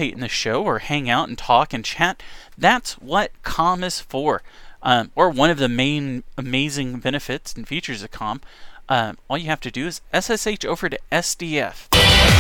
participate in the show or hang out and talk and chat, that's what Calm is for. Or one of the main amazing benefits and features of Calm. All you have to do is SSH over to SDF.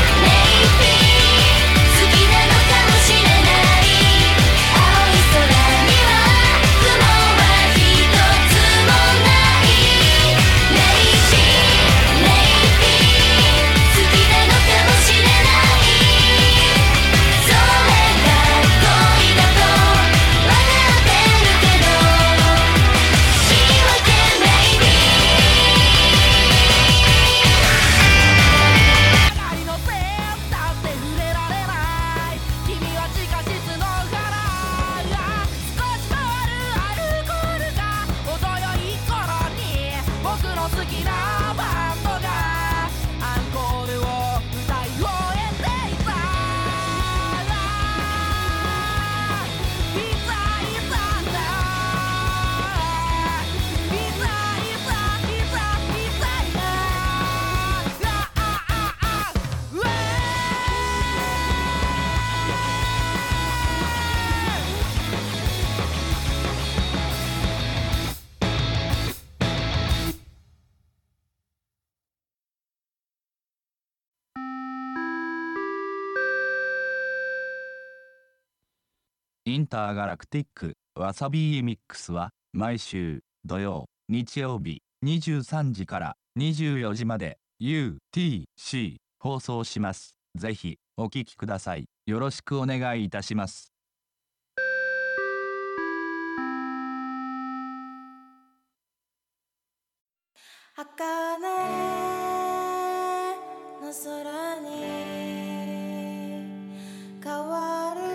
インターガラクティックわさびミックスは毎週土曜日曜日23時から24時まで UTC 放送します。ぜひお聞きください。よろしくお願いいたします。 茜の空に変わる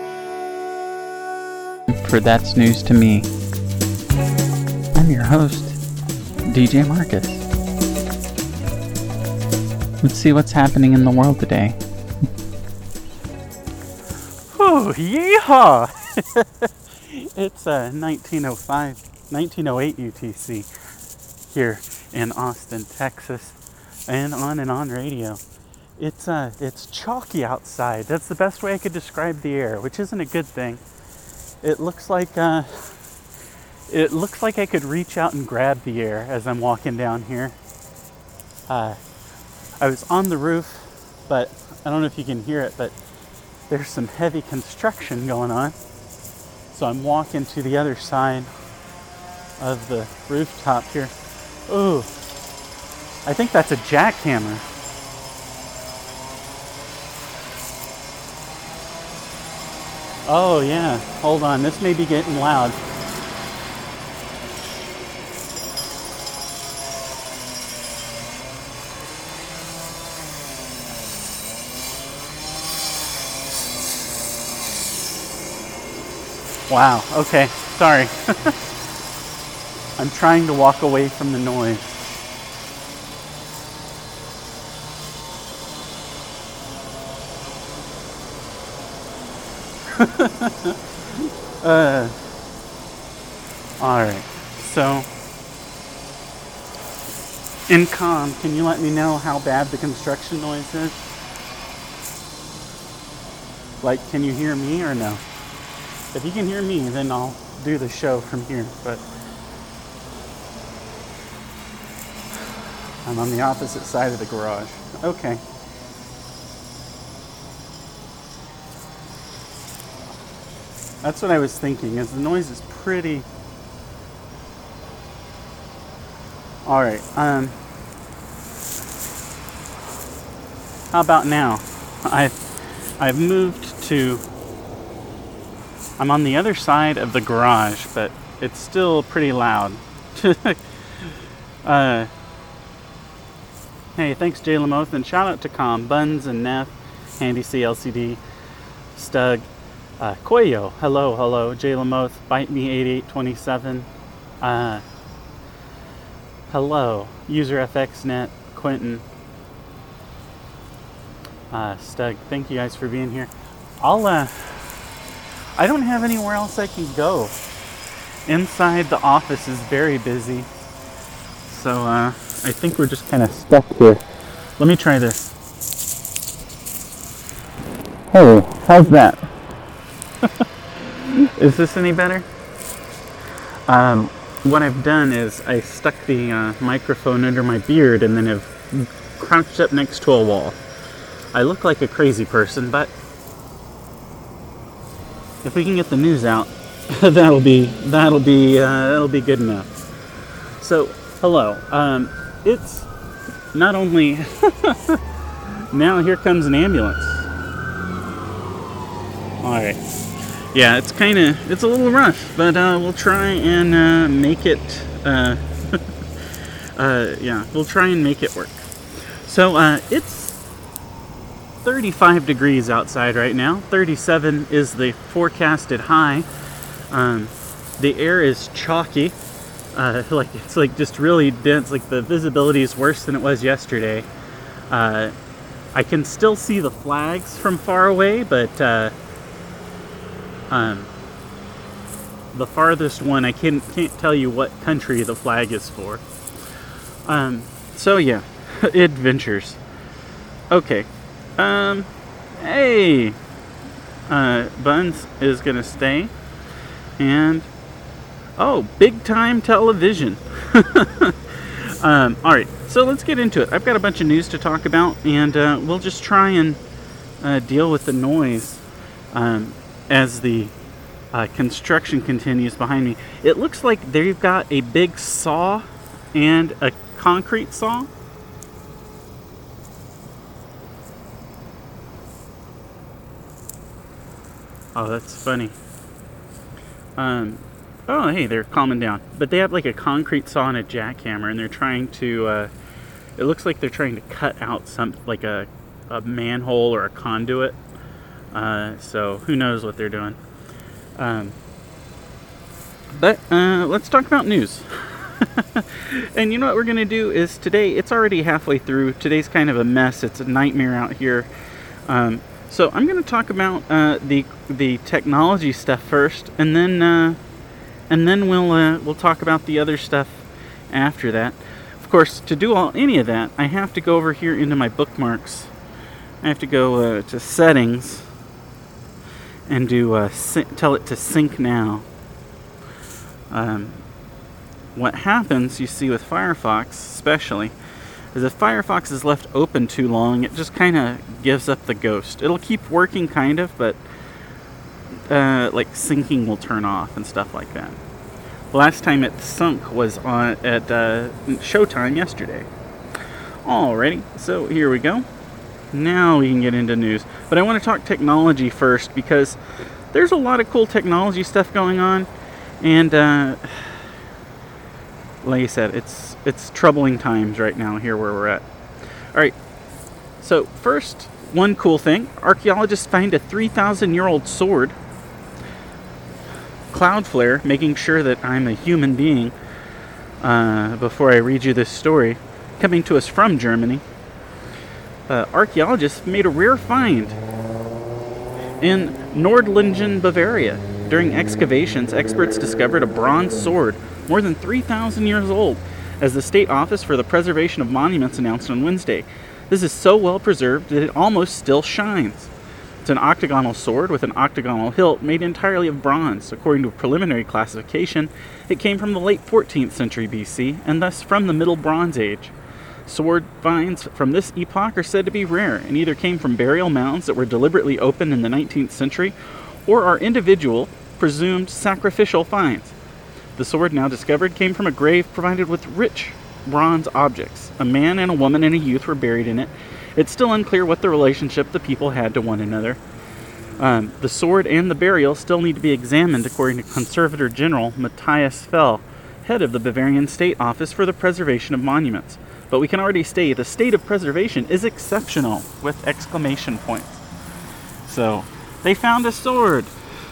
For That's News to Me, I'm your host, DJ Marcus. Let's see what's happening in the world today. Oh, yeehaw! It's 1908 UTC here in Austin, Texas, and on radio. It's chalky outside. That's the best way I could describe the air, which isn't a good thing. It looks like I could reach out and grab the air as I'm walking down here. I was on the roof, but I don't know if you can hear it, but there's some heavy construction going on. So I'm walking to the other side of the rooftop here. Ooh, I think that's a jackhammer. Oh yeah, hold on, this may be getting loud. Wow, okay, sorry. I'm trying to walk away from the noise. Alright, so in Calm, can you let me know how bad the construction noise is? Like, can you hear me or no? If you can hear me, then I'll do the show from here, but I'm on the opposite side of the garage. Okay. That's what I was thinking, is the noise is pretty... Alright, how about now? I've moved to... I'm on the other side of the garage, but it's still pretty loud. Hey, thanks Jay Lamoth, and shout out to Calm, Buns and Neff, Handy CLCD, Stug, Koyo, hello, Jay Lamoth, Bite Me 8827, hello, UserFXNet, Quentin, Stug, thank you guys for being here. I don't have anywhere else I can go. Inside the office is very busy. So, I think we're just kind of stuck here. Let me try this. Hey, how's that? Is this any better? What I've done is I stuck the microphone under my beard and then have crouched up next to a wall. I look like a crazy person, but if we can get the news out, that'll be good enough. So, hello. It's not only now here comes an ambulance. All right. Yeah, it's a little rough, but we'll try and make it. Yeah, we'll try and make it work. So it's 35 degrees outside right now. 37 is the forecasted high. The air is chalky, it's like just really dense. Like the visibility is worse than it was yesterday. I can still see the flags from far away, but the farthest one I can't tell you what country the flag is for. So yeah, adventures. Okay. Hey, Buns is gonna stay, and big time television. All right, so let's get into it. I've got a bunch of news to talk about, and we'll just try and deal with the noise as the construction continues behind me. It looks like they've got a big saw and a concrete saw. Oh, that's funny. Oh, hey, they're calming down. But they have like a concrete saw and a jackhammer, and they're trying to, it looks like they're trying to cut out like a manhole or a conduit. So who knows what they're doing. But let's talk about news. And you know what we're going to do is today, it's already halfway through. Today's kind of a mess. It's a nightmare out here. So I'm going to talk about the technology stuff first, and then we'll talk about the other stuff after that. Of course, to do any of that, I have to go over here into my bookmarks. I have to go to settings and do tell it to sync now. What happens, you see, with Firefox especially, is if Firefox is left open too long, it just kind of gives up the ghost. It'll keep working kind of, but like syncing will turn off and stuff like that. The last time it sunk was at Showtime yesterday. Alrighty, so here we go. Now we can get into news. But I want to talk technology first, because there's a lot of cool technology stuff going on, and like I said, it's troubling times right now here where we're at. Alright, so first, one cool thing. Archaeologists find a 3,000-year-old sword. Cloudflare, making sure that I'm a human being before I read you this story, coming to us from Germany. Archaeologists made a rare find in Nordlingen, Bavaria. During excavations, experts discovered a bronze sword more than 3,000 years old, as the State Office for the Preservation of Monuments announced on Wednesday. This is so well preserved that it almost still shines. It's an octagonal sword with an octagonal hilt made entirely of bronze. According to a preliminary classification, it came from the late 14th century BC, and thus from the Middle Bronze Age. Sword finds from this epoch are said to be rare, and either came from burial mounds that were deliberately opened in the 19th century, or are individual, presumed sacrificial finds. The sword now discovered came from a grave provided with rich bronze objects. A man and a woman and a youth were buried in it. It's still unclear what the relationship the people had to one another. The sword and the burial still need to be examined, according to Conservator General Matthias Fell, head of the Bavarian State Office for the Preservation of Monuments. But we can already say the state of preservation is exceptional, with exclamation points. So, they found a sword.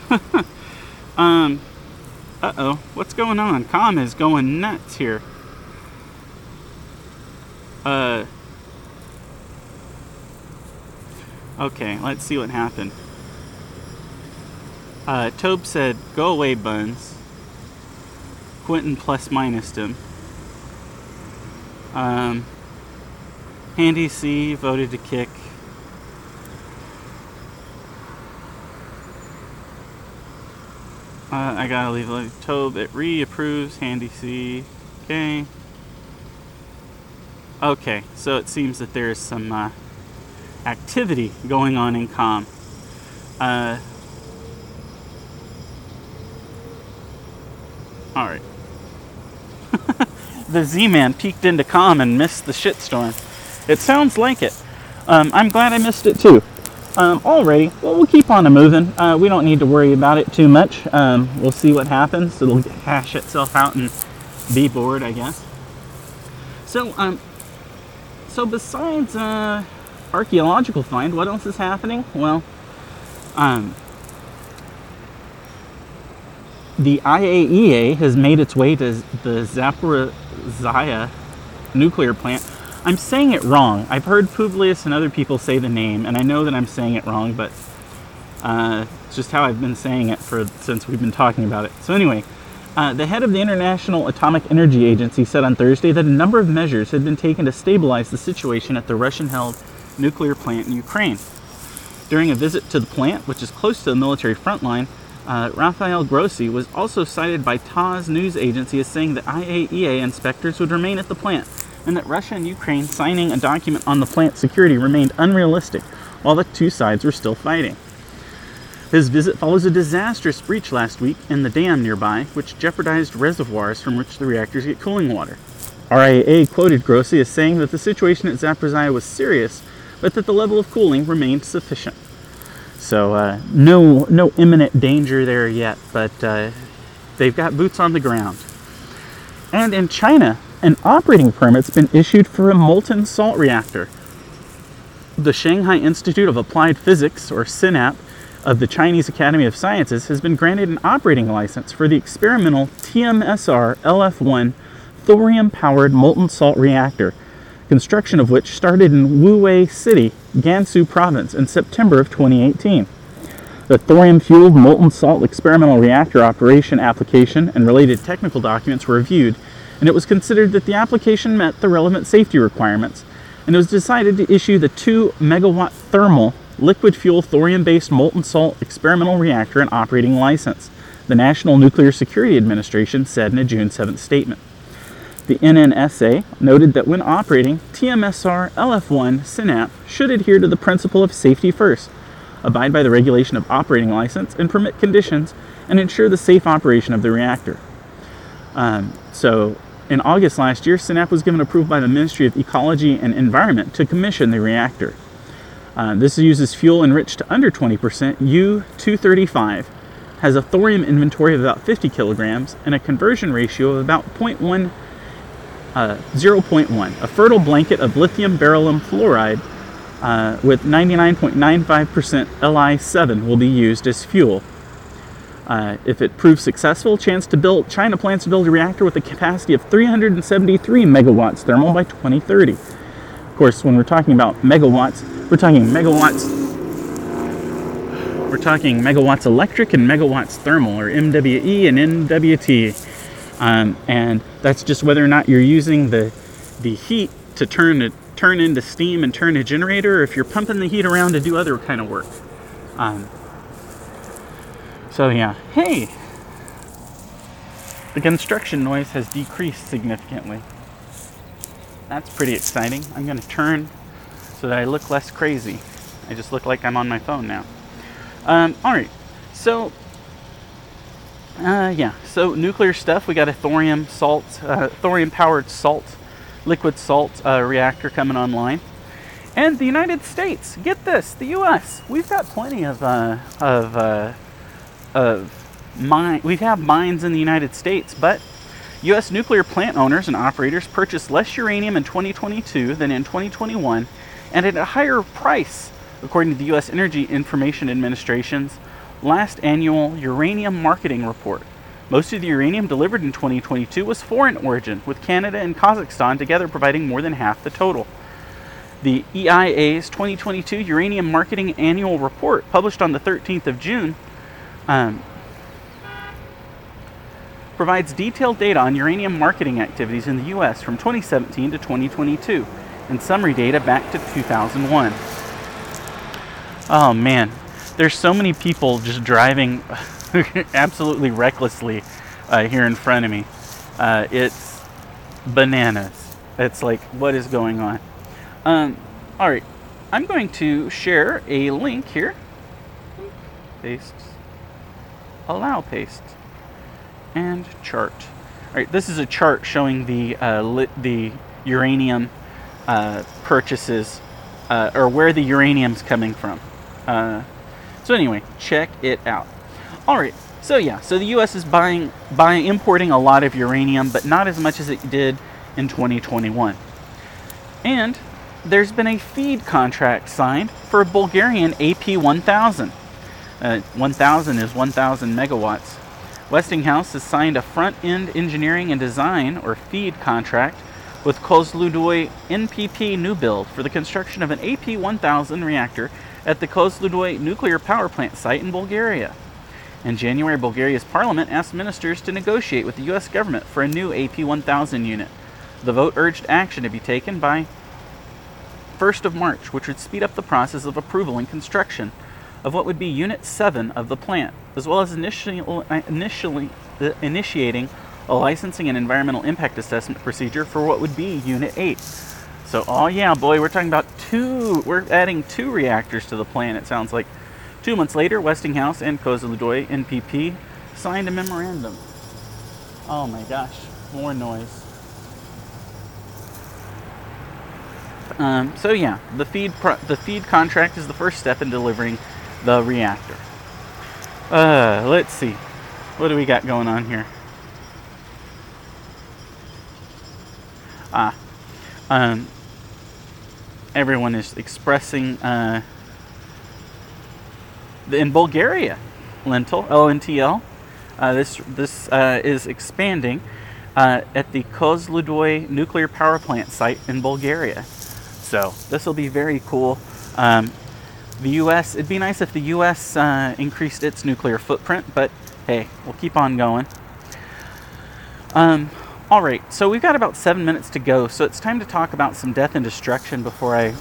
Uh-oh, what's going on? Com is going nuts here. Okay, let's see what happened. Tobe said, "Go away, Buns." Quentin plus minused him. Handy C voted to kick. I gotta leave a Tobe. It reapproves Handy C. Okay. Okay, so it seems that there's some activity going on in COM. Alright. The Z-Man peeked into COM and missed the shitstorm. It sounds like it. I'm glad I missed it too. Alrighty, well, we'll keep on moving. We don't need to worry about it too much. We'll see what happens. It'll hash itself out and be bored, I guess. So besides archaeological find, what else is happening? Well, the IAEA has made its way to the Zaporizhzhia nuclear plant. I'm saying it wrong. I've heard Publius and other people say the name, and I know that I'm saying it wrong, but it's just how I've been saying it since we've been talking about it. So anyway, the head of the International Atomic Energy Agency said on Thursday that a number of measures had been taken to stabilize the situation at the Russian-held nuclear plant in Ukraine. During a visit to the plant, which is close to the military front line, Rafael Grossi was also cited by TASS news agency as saying that IAEA inspectors would remain at the plant, and that Russia and Ukraine signing a document on the plant security remained unrealistic while the two sides were still fighting. His visit follows a disastrous breach last week in the dam nearby, which jeopardized reservoirs from which the reactors get cooling water. RIAA quoted Grossi as saying that the situation at Zaporizhzhia was serious, but that the level of cooling remained sufficient. So no imminent danger there yet, but they've got boots on the ground. And in China, an operating permit's been issued for a molten salt reactor. The Shanghai Institute of Applied Physics, or SINAP, of the Chinese Academy of Sciences has been granted an operating license for the experimental TMSR LF1 thorium-powered molten salt reactor, construction of which started in Wuwei City, Gansu Province, in September of 2018. The thorium-fueled molten salt experimental reactor operation application and related technical documents were reviewed, and it was considered that the application met the relevant safety requirements, and it was decided to issue the 2 megawatt thermal liquid fuel thorium-based molten salt experimental reactor an operating license, the National Nuclear Security Administration said in a June 7th statement. The NNSA noted that when operating, TMSR LF1 SINAP should adhere to the principle of safety first, abide by the regulation of operating license and permit conditions, and ensure the safe operation of the reactor. So in August last year, SINAP was given approval by the Ministry of Ecology and Environment to commission the reactor. This uses fuel enriched to under 20%, U-235, has a thorium inventory of about 50 kilograms, and a conversion ratio of about 0.1, a fertile blanket of lithium beryllium fluoride with 99.95% Li7 will be used as fuel. If it proves successful, China plans to build a reactor with a capacity of 373 megawatts thermal by 2030. Of course, when we're talking about megawatts, we're talking megawatts electric and megawatts thermal, or MWE and MWT. And that's just whether or not you're using the heat to turn into steam and turn a generator, or if you're pumping the heat around to do other kind of work. So yeah, hey, the construction noise has decreased significantly. That's pretty exciting. I'm going to turn so that I look less crazy. I just look like I'm on my phone now. Alright, so so nuclear stuff. We got a thorium-powered liquid salt reactor coming online. And the United States, get this, the U.S., we've got plenty we have mines in the United States, but U.S. nuclear plant owners and operators purchased less uranium in 2022 than in 2021, and at a higher price, according to the U.S. Energy Information Administration's last annual uranium marketing report. Most of the uranium delivered in 2022 was foreign origin, with Canada and Kazakhstan together providing more than half the total. The EIA's 2022 Uranium Marketing Annual Report, published on the 13th of June, provides detailed data on uranium marketing activities in the U.S. from 2017 to 2022, and summary data back to 2001. Oh man, there's so many people just driving. absolutely recklessly here in front of me. It's bananas. It's like, what is going on? All right, I'm going to share a link here. Paste. Allow paste. And chart. All right, this is a chart showing the uranium purchases, or where the uranium's coming from. So anyway, check it out. All right, so yeah, so the U.S. is importing a lot of uranium, but not as much as it did in 2021. And there's been a feed contract signed for a Bulgarian AP1000. 1000 is 1,000 megawatts. Westinghouse has signed a front-end engineering and design, or FEED, contract with Kozloduy NPP new build for the construction of an AP1000 reactor at the Kozloduy nuclear power plant site in Bulgaria. In January, Bulgaria's parliament asked ministers to negotiate with the U.S. government for a new AP1000 unit. The vote urged action to be taken by 1st of March, which would speed up the process of approval and construction of what would be Unit 7 of the plant, as well as initiating a licensing and environmental impact assessment procedure for what would be Unit 8. So, oh yeah, boy, we're talking about we're adding 2 reactors to the plant, it sounds like. 2 months later, Westinghouse and Kozloduy NPP signed a memorandum. Oh my gosh, more noise. So yeah, the feed contract is the first step in delivering the reactor. Let's see. What do we got going on here? Everyone is expressing in Bulgaria, LNTL. This is expanding at the Kozloduy nuclear power plant site in Bulgaria. So this will be very cool. The U.S. It'd be nice if the U.S. increased its nuclear footprint, but hey, we'll keep on going. All right, so we've got about 7 minutes to go, so it's time to talk about some death and destruction before I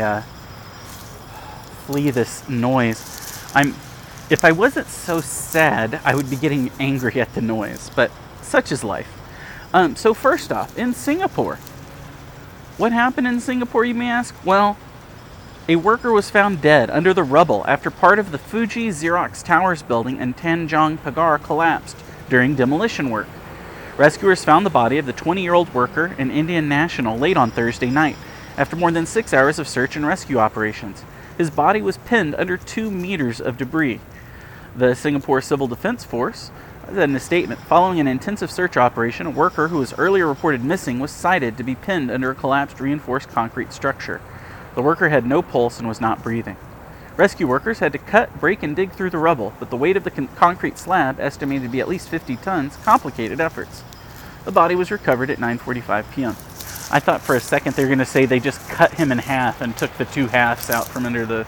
flee this noise. If I wasn't so sad, I would be getting angry at the noise, but such is life. So first off, in Singapore, what happened in Singapore, you may ask? Well, a worker was found dead under the rubble after part of the Fuji Xerox Towers building in Tanjong Pagar collapsed during demolition work. Rescuers found the body of the 20-year-old worker, an Indian national, late on Thursday night, after more than 6 hours of search and rescue operations. His body was pinned under 2 meters of debris. The Singapore Civil Defense Force said in a statement, following an intensive search operation, a worker who was earlier reported missing was sighted to be pinned under a collapsed reinforced concrete structure. The worker had no pulse and was not breathing. Rescue workers had to cut, break, and dig through the rubble, but the weight of the concrete slab, estimated to be at least 50 tons, complicated efforts. The body was recovered at 9:45 p.m. I thought for a second they were going to say they just cut him in half and took the 2 halves out from under the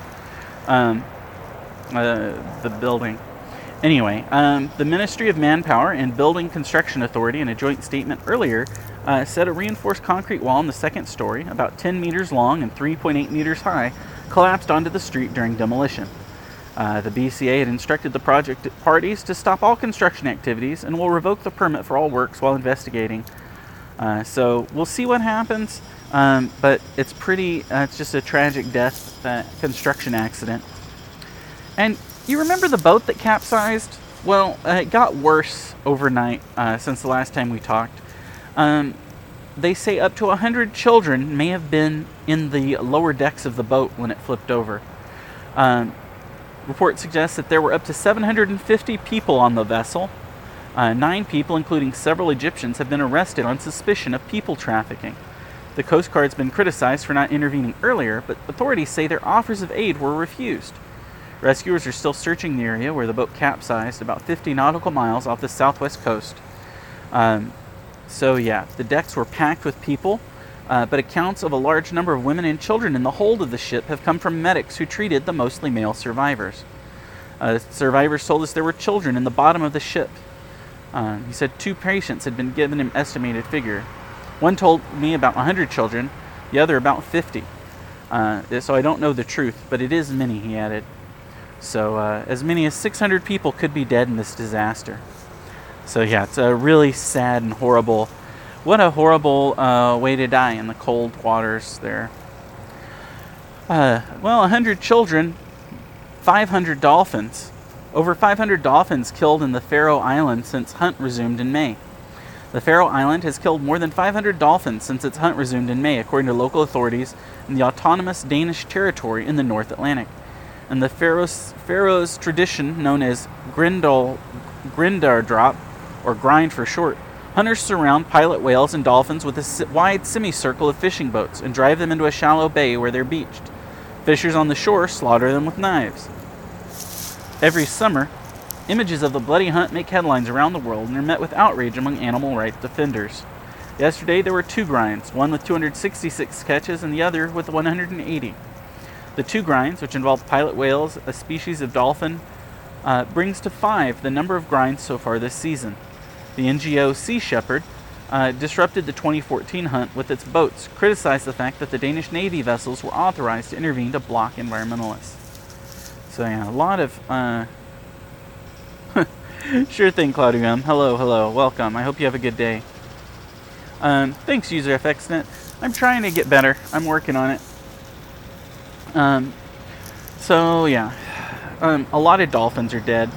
building. Anyway, the Ministry of Manpower and Building Construction Authority, in a joint statement earlier, said a reinforced concrete wall in the second story, about 10 meters long and 3.8 meters high, collapsed onto the street during demolition. The BCA had instructed the project parties to stop all construction activities and will revoke the permit for all works while investigating. So we'll see what happens, but it's it's just a tragic death, construction accident. And you remember the boat that capsized? Well, it got worse overnight since the last time we talked. They say up to 100 children may have been in the lower decks of the boat when it flipped over. Report suggests that there were up to 750 people on the vessel. 9 people, including several Egyptians, have been arrested on suspicion of people trafficking. The Coast Guard's been criticized for not intervening earlier, but authorities say their offers of aid were refused. Rescuers are still searching the area where the boat capsized, about 50 nautical miles off the southwest coast. So yeah, the decks were packed with people, but accounts of a large number of women and children in the hold of the ship have come from medics who treated the mostly male survivors. Survivors told us there were children in the bottom of the ship. He said 2 patients had been given an estimated figure. One told me about 100 children, the other about 50. So I don't know the truth, but it is many, he added. So as many as 600 people could be dead in this disaster. So yeah, it's a really sad and horrible. What a horrible way to die in the cold waters there. Well, 100 children, 500 dolphins. Over 500 dolphins killed in the Faroe Islands since hunt resumed in May. The Faroe Island has killed more than 500 dolphins since its hunt resumed in May, according to local authorities in the autonomous Danish territory in the North Atlantic. In the Faroes tradition known as Grindardrop, or grind for short, hunters surround pilot whales and dolphins with a wide semicircle of fishing boats and drive them into a shallow bay where they're beached. Fishers on the shore slaughter them with knives. Every summer, images of the bloody hunt make headlines around the world and are met with outrage among animal rights defenders. Yesterday there were 2 grinds, one with 266 catches and the other with 180. The 2 grinds, which involved pilot whales, a species of dolphin, brings to 5 the number of grinds so far this season. The NGO Sea Shepherd disrupted the 2014 hunt with its boats, criticized the fact that the Danish Navy vessels were authorized to intervene to block environmentalists. So yeah, a lot of... Sure thing, Cloudy Gum. Hello, welcome. I hope you have a good day. Thanks, UserFXNet. I'm trying to get better. I'm working on it. So yeah, a lot of dolphins are dead.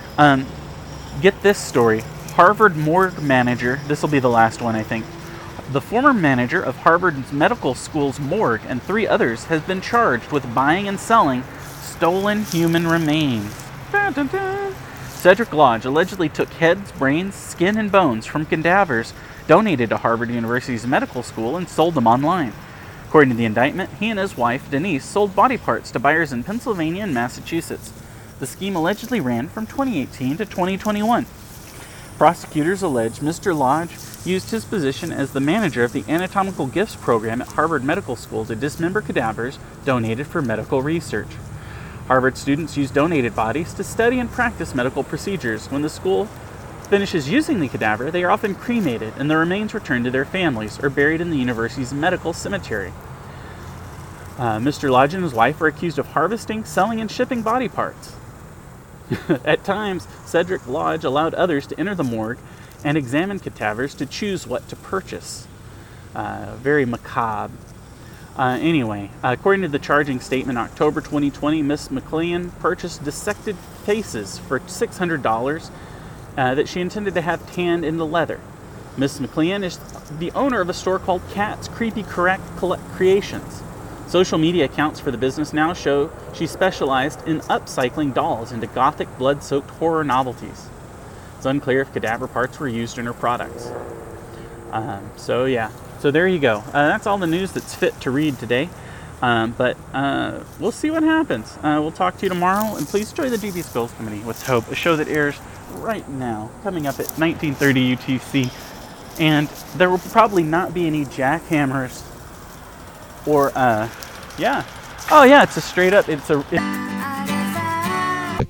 Get this story. Harvard morgue manager, this will be the last one I think. The former manager of Harvard's medical school's morgue and 3 others has been charged with buying and selling stolen human remains. Dun, dun, dun. Cedric Lodge allegedly took heads, brains, skin, and bones from cadavers donated to Harvard University's medical school and sold them online. According to the indictment, he and his wife, Denise, sold body parts to buyers in Pennsylvania and Massachusetts. The scheme allegedly ran from 2018 to 2021. Prosecutors allege Mr. Lodge used his position as the manager of the Anatomical Gifts program at Harvard Medical School to dismember cadavers donated for medical research. Harvard students use donated bodies to study and practice medical procedures. When the school finishes using the cadaver, they are often cremated and the remains returned to their families or buried in the university's medical cemetery. Mr. Lodge and his wife are accused of harvesting, selling, and shipping body parts. At times, Cedric Lodge allowed others to enter the morgue and examine cadavers to choose what to purchase. Very macabre. Anyway, according to the charging statement, October 2020, Miss McLean purchased dissected faces for $600 that she intended to have tanned into leather. Miss McLean is the owner of a store called Cat's Creepy Creations. Social media accounts for the business now show she specialized in upcycling dolls into gothic, blood-soaked horror novelties. It's unclear if cadaver parts were used in her products. So yeah, so there you go. That's all the news that's fit to read today. But we'll see what happens. We'll talk to you tomorrow, and please join the GB Spills Committee with Hope, a show that airs right now, coming up at 1930 UTC. And there will probably not be any jackhammers or, yeah. Oh yeah, it's a straight up,